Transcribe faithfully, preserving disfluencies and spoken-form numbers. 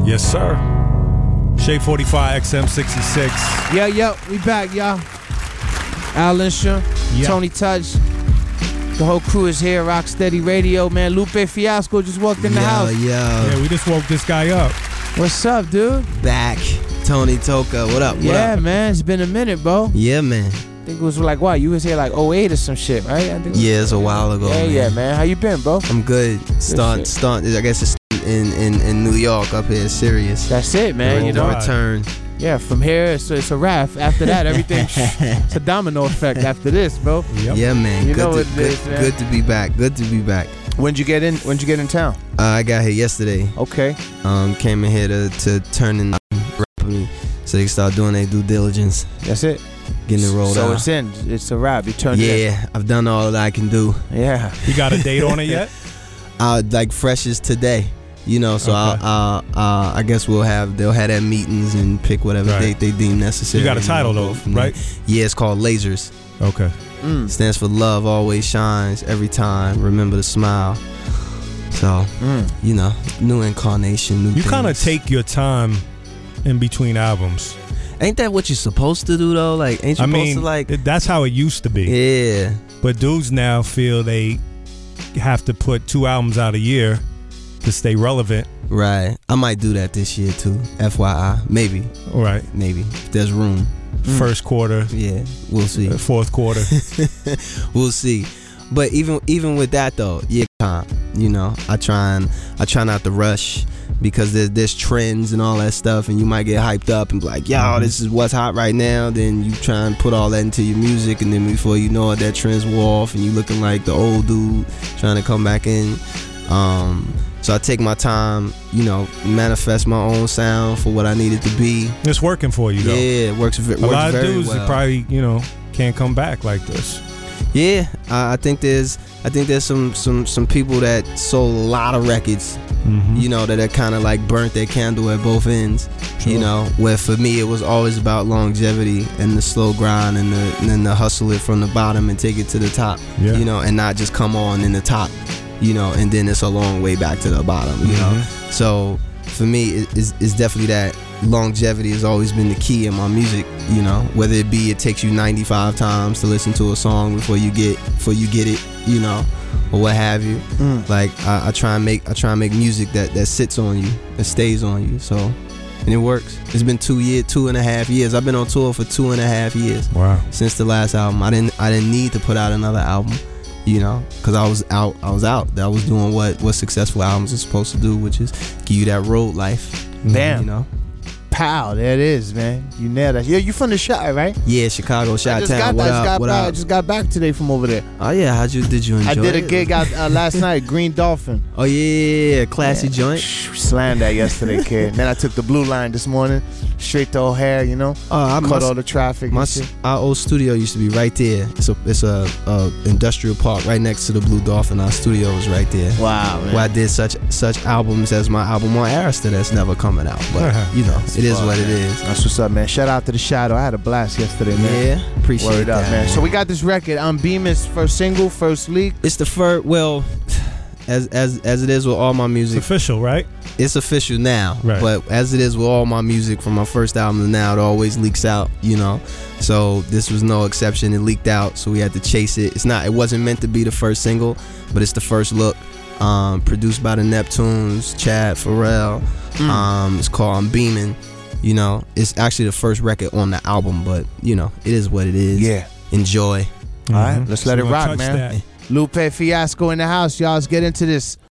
Yes, sir. Shea forty-five X M sixty-six. Yeah, yeah, we back, y'all. Al Linstra, Yeah. Tony Touch. The whole crew is here. Rocksteady Radio, man. Lupe Fiasco just walked in the yo, house. Yo, Yeah, we just woke this guy up. What's up, dude? back. Tony Toka, what up? What yeah, up? man. It's been a minute, bro. Yeah, man. I think it was like, what? You was here like oh eight or some shit, right? I think it was- Yeah, it's a while ago. Yeah, man. yeah, man. How you been, bro? I'm good. Start, shit. start. I guess it's in, in, in New York up here, Sirius. That's it, man. You know? Worldwide. Return. Yeah, from here, it's, it's a wrap. After that, everything, it's a domino effect after this, bro. Yep. Yeah, man. You good know to, what it good, is, man. good to be back. Good to be back. When'd you get in? When'd you get in town? Uh, I got here yesterday. Okay. Um, came in here to, to turn in rap me so they can start doing their due diligence, That's it. getting it rolled so out. it's in. It's a wrap. You turned it Yeah, I've done all that I can do. in. Yeah. You got a date on it yet? Uh, like fresh as today, you know. So Okay. I'll, uh, uh, I guess we'll have they'll have their meetings and pick whatever Right. date they deem necessary. You got a and title we'll though, go from there. right? Yeah, it's called Lasers. Okay. Mm. Stands for love always shines every time. Remember to smile. So Mm. you know, new incarnation, new. You kind of things. take your time in between albums. Ain't that what you're supposed to do though? Like, ain't you I supposed mean, to like? it- that's how it used to be. Yeah. But dudes now feel they have to put two albums out a year to stay relevant. Right. I might do that this year too. F Y I. Maybe. All right. Maybe. If there's room. First quarter, Yeah. We'll see. uh, fourth quarter. We'll see. But even even with that though, yeah, time. You know, I try and I try not to rush because there's there's trends and all that stuff, and you might get hyped up and be like, yo, this is what's hot right now. Then you try and put all that into your music, and then before you know it, that trends wore off, and you looking like the old dude trying to come back in. Um, so I take my time, you know, manifest my own sound for what I need it to be. It's working for you though. Yeah, it works. It A works lot of very dudes well. that probably, you know, can't come back like this. Yeah, I, I think there's I think there's some some some people that sold a lot of records, Mm-hmm. you know, that are kind of like burnt their candle at both ends, Sure. you know. Where for me it was always about longevity and the slow grind and the and then the hustle it from the bottom and take it to the top, Yeah. you know, and not just come on in the top, you know, and then it's a long way back to the bottom, you know. Mhm. So for me, it, it's, it's definitely that longevity has always been the key in my music, you know. Whether it be it takes you ninety-five times to listen to a song before you get before you get it, you know, or what have you. Mm. Like I, I try and make I try and make music that that sits on you, that stays on you. So, and it works. It's been two year, two and a half years. I've been on tour for two and a half years Wow. since the last album. I didn't I didn't need to put out another album, you know, because I was out. I was out. I was doing what what successful albums are supposed to do, which is give you that road life. Damn. You know. Pow, there it is, man. You nailed it. Yeah, you from the shot, right? Yeah, Chicago, I Shot just Town. got, What I just up? got What back. I up? just got back today from over there. Oh yeah, how'd you did you enjoy I did a it? gig out uh, last night, Green Dolphin. Oh yeah, classy Yeah. joint. Slammed that yesterday, kid. Then I took the blue line this morning, straight to O'Hare, you know. Oh, I Cut must, all the traffic my and shit. our old studio used to be right there. It's a it's a, a industrial park right next to the Blue Dolphin. Our studio was right there. Wow, man. Where I did such such albums as my album on Arista that's never coming out. But Uh-huh. you know, it is Fuck, what it man. is. That's what's up, man. Shout out to the Shadow. I had a blast yesterday, man. Yeah, appreciate Word that. up, man. So we got this record. I'm Beeman's first single, first leak. It's the first. Well, as as as it is with all my It's music, official, right? it's official now. Right. But as it is with all my music from my first album to now, it always leaks out, you know. So this was no exception. It leaked out, so we had to chase it. It's not. It wasn't meant to be the first single, but it's the first look. Um, produced by the Neptunes, Chad Pharrell. Mm. Um, it's called I'm Beaming. You know, it's actually the first record on the album, but you know, it is what it is. Yeah. Enjoy. All right, Mhm. let's So let it we're gonna rock, touch man. that. Lupe Fiasco in the house, y'all. Let's get into this.